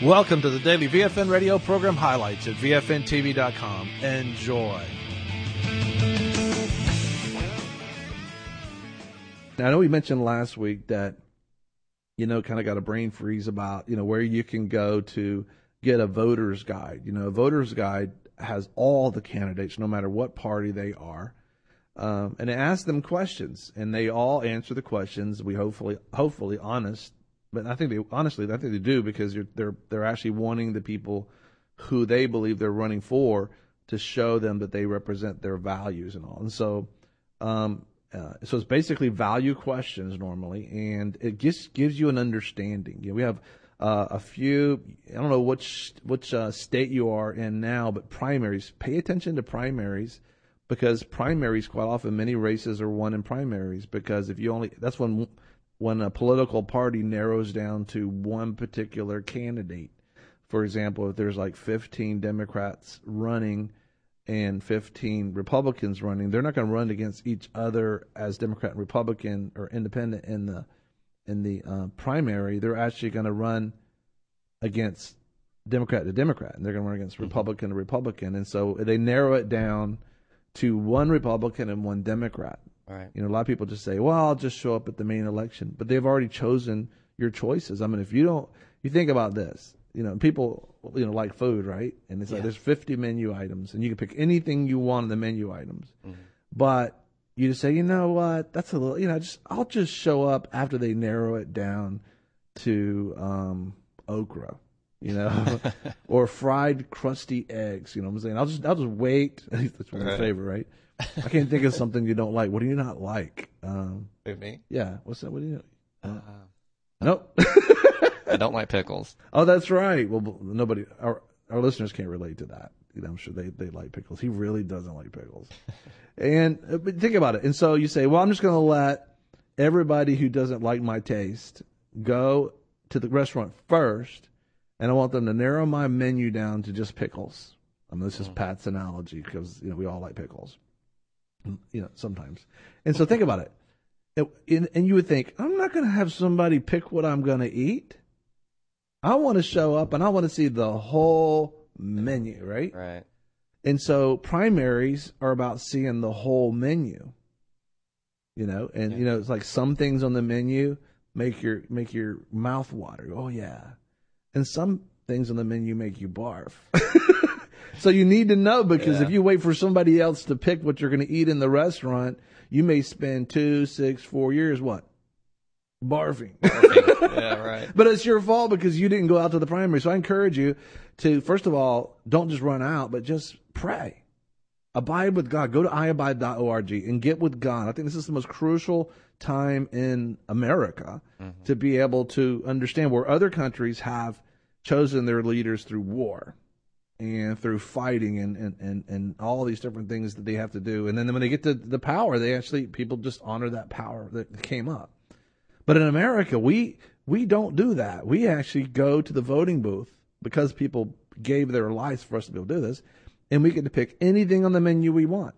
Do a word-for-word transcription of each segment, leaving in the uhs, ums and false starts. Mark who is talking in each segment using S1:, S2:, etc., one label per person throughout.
S1: Welcome to the daily V F N radio program highlights at V F N T V dot com. Enjoy.
S2: Now, I know we mentioned last week that, you know, kind of got a brain freeze about, you know, where you can go to get a voter's guide. You know, a voter's guide has all the candidates, no matter what party they are. Um, and it asks them questions, and they all answer the questions. We hopefully, hopefully honest. But I think they honestly, I think they do because you're, they're they're actually wanting the people who they believe they're running for to show them that they represent their values and all. And so, um, uh, so it's basically value questions normally, and it just gives you an understanding. You know, we have uh, a few. I don't know which which uh, state you are in now, but primaries. Pay attention to primaries because primaries quite often many races are won in primaries because if you only that's when. when a political party narrows down to one particular candidate. For example, if there's like fifteen Democrats running and fifteen Republicans running, they're not going to run against each other as Democrat and Republican or independent in the in the uh, primary. They're actually going to run against Democrat to Democrat, and they're going to run against Republican to Republican. And so they narrow it down to one Republican and one Democrat.
S3: Right.
S2: You know, a lot of people just say, well, I'll just show up at the main election. But they've already chosen your choices. I mean, if you don't, you think about this, you know, people, you know, like food, right? And it's like
S3: Yeah.
S2: there's fifty menu items, and you can pick anything you want in the menu items.
S3: Mm-hmm.
S2: But you just say, you know what, that's a little, you know, just I'll just show up after they narrow it down to um, okra, you know, or fried crusty eggs. You know what I'm saying? I'll just, I'll just wait. That's my
S3: Right.
S2: favorite, right? I can't think of something you don't like. What do you not like? Um,
S3: Who, me?
S2: yeah. What's that? What do you? Uh,
S3: Uh,
S2: nope.
S3: I don't like pickles.
S2: Oh, that's right. Well, nobody, our our listeners can't relate to that. You know, I'm sure they, they like pickles. He really doesn't like pickles. And uh, but think about it. And so you say, well, I'm just going to let everybody who doesn't like my taste go to the restaurant first, and I want them to narrow my menu down to just pickles. I mean, this is Pat's analogy because you know we all like pickles. You know, sometimes. And so think about it. it. And you would think, I'm not going to have somebody pick what I'm going to eat. I want to show up and I want to see the whole menu, right?
S3: Right.
S2: And so primaries are about seeing the whole menu. You know, and
S3: Yeah.
S2: you know, it's like some things on the menu make your make your mouth water. Oh yeah. And some things on the menu make you barf. So you need to know because
S3: Yeah.
S2: if you wait for somebody else to pick what you're going to eat in the restaurant, you may spend two, six, four years what? Barfing.
S3: Barfing. Yeah, right.
S2: But it's your fault because you didn't go out to the primary. So I encourage you to, first of all, don't just run out, but just pray. Abide with God. Go to i abide dot org and get with God. I think this is the most crucial time in America mm-hmm. to be able to understand where other countries have chosen their leaders through war. And through fighting and, and, and, and all these different things that they have to do. And then when they get to the power, they actually, people just honor that power that came up. But in America, we we don't do that. We actually go to the voting booth because people gave their lives for us to be able to do this. And we get to pick anything on the menu we want.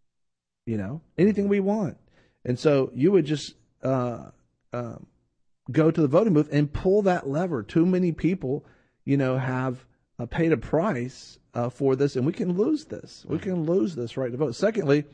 S2: You know, anything we want. And so you would just uh, uh, go to the voting booth and pull that lever. Too many people, you know, have... Uh, paid a price uh, for this, and we can lose this. We can lose this right to vote. Secondly,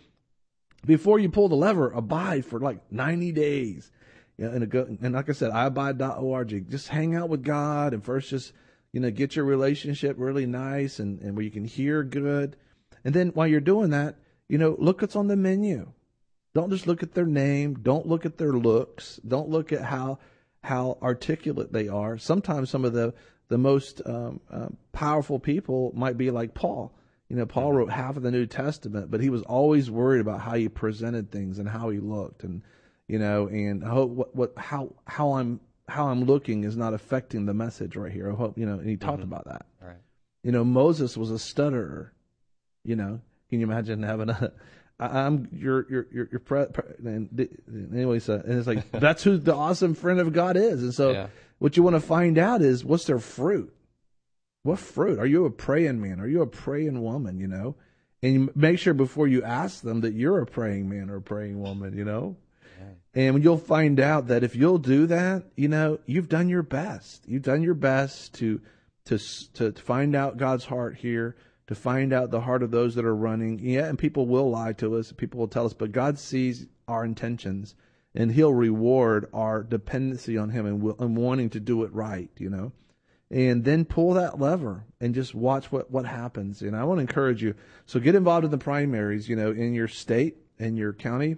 S2: before you pull the lever, abide for like ninety days. You know, and, a go, and like I said, i abide dot org. Just hang out with God and first just, you know, get your relationship really nice and, and where you can hear good. And then while you're doing that, you know, look what's on the menu. Don't just look at their name. Don't look at their looks. Don't look at how how articulate they are. Sometimes some of the The most um, uh, powerful people might be like Paul. You know, Paul wrote half of the New Testament, but he was always worried about how he presented things and how he looked, and you know, and how what, what how how I'm how I'm looking is not affecting the message right here. I hope you know. And he talked mm-hmm. about that.
S3: Right.
S2: You know, Moses was a stutterer. You know, can you imagine having a I, I'm your your your your pre, pre, and anyway, so and it's like that's who the awesome friend of God is, and so. Yeah. What you want to find out is what's their fruit. What fruit? Are you a praying man? Are you a praying woman, you know? And you make sure before you ask them that you're a praying man or a praying woman, you know? Yeah. And you'll find out that if you'll do that, you know, you've done your best. You've done your best to to, to to find out God's heart here, to find out the heart of those that are running. Yeah, and people will lie to us. People will tell us, but God sees our intentions, and He'll reward our dependency on Him and, will, and wanting to do it right, you know. And then pull that lever and just watch what, what happens. And I want to encourage you. So get involved in the primaries, you know, in your state, in your county,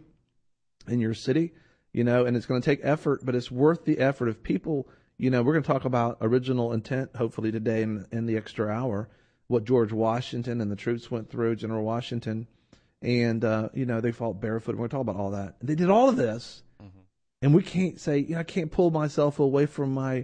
S2: in your city, you know, and it's going to take effort, but it's worth the effort. If people, you know, we're going to talk about original intent, hopefully today in, in the extra hour, what George Washington and the troops went through, General Washington, and, uh, you know, they fought barefoot. We're going to talk about all that. They did all of this, mm-hmm. and we can't say, you know, I can't pull myself away from my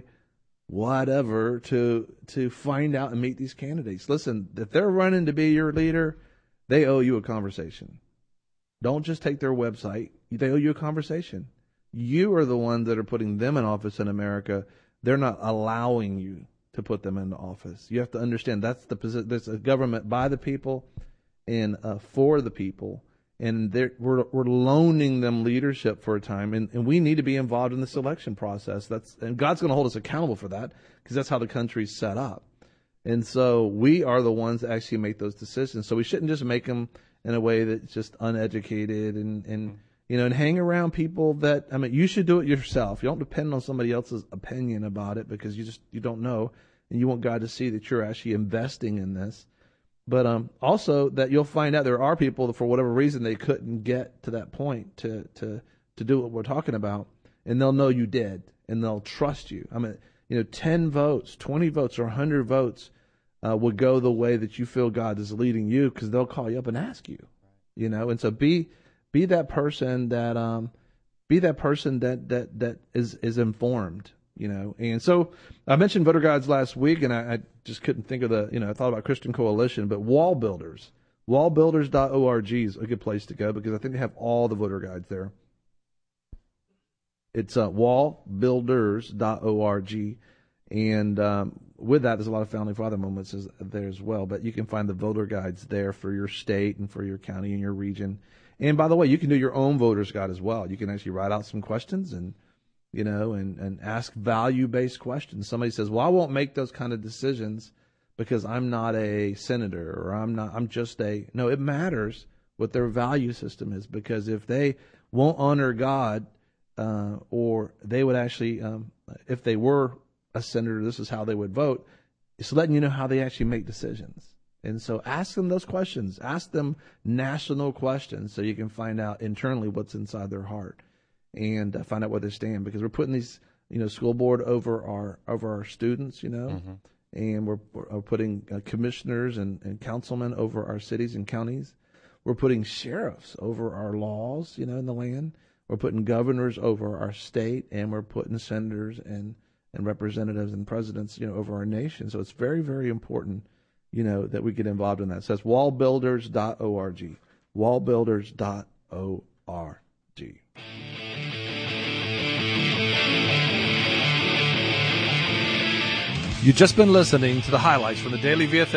S2: whatever to to find out and meet these candidates. Listen, if they're running to be your leader, they owe you a conversation. Don't just take their website. They owe you a conversation. You are the ones that are putting them in office in America. They're not allowing you to put them into office. You have to understand that's the position. There's a government by the people and uh, for the people. And we're we're loaning them leadership for a time, and, and we need to be involved in the selection process. That's and God's going to hold us accountable for that because that's how the country's set up. And so we are the ones that actually make those decisions. So we shouldn't just make them in a way that's just uneducated and, and you know and hang around people that I mean you should do it yourself. You don't depend on somebody else's opinion about it because you just you don't know, and you want God to see that you're actually investing in this. But um, also that you'll find out there are people that for whatever reason they couldn't get to that point to, to, to do what we're talking about, and they'll know you did, and they'll trust you. I mean, you know, ten votes, twenty votes, or one hundred votes uh, would go the way that you feel God is leading you because they'll call you up and ask you, you know. And so be be that person that um, be that person that that that is is informed. You know, and so I mentioned voter guides last week, and I, I just couldn't think of the, you know, I thought about Christian Coalition, but Wall Builders, wall builders dot org is a good place to go because I think they have all the voter guides there. It's uh, wall builders dot org, and um, with that, there's a lot of Founding Father moments there as well, but you can find the voter guides there for your state and for your county and your region. And by the way, you can do your own voter's guide as well. You can actually write out some questions and you know, and, and ask value-based questions. Somebody says, well, I won't make those kind of decisions because I'm not a senator or I'm not, I'm just a, no, it matters what their value system is because if they won't honor God uh, or they would actually, um, if they were a senator, this is how they would vote, it's letting you know how they actually make decisions. And so ask them those questions. Ask them national questions so you can find out internally what's inside their heart. And uh, find out where they stand because we're putting these, you know, school board over our over our students, you know, mm-hmm. and we're, we're putting uh, commissioners and, and councilmen over our cities and counties. We're putting sheriffs over our laws, you know, in the land. We're putting governors over our state, and we're putting senators and, and representatives and presidents, you know, over our nation. So it's very, very important, you know, that we get involved in that. So that's wall builders dot org, wall builders dot org.
S1: You've just been listening to the highlights from the Daily V F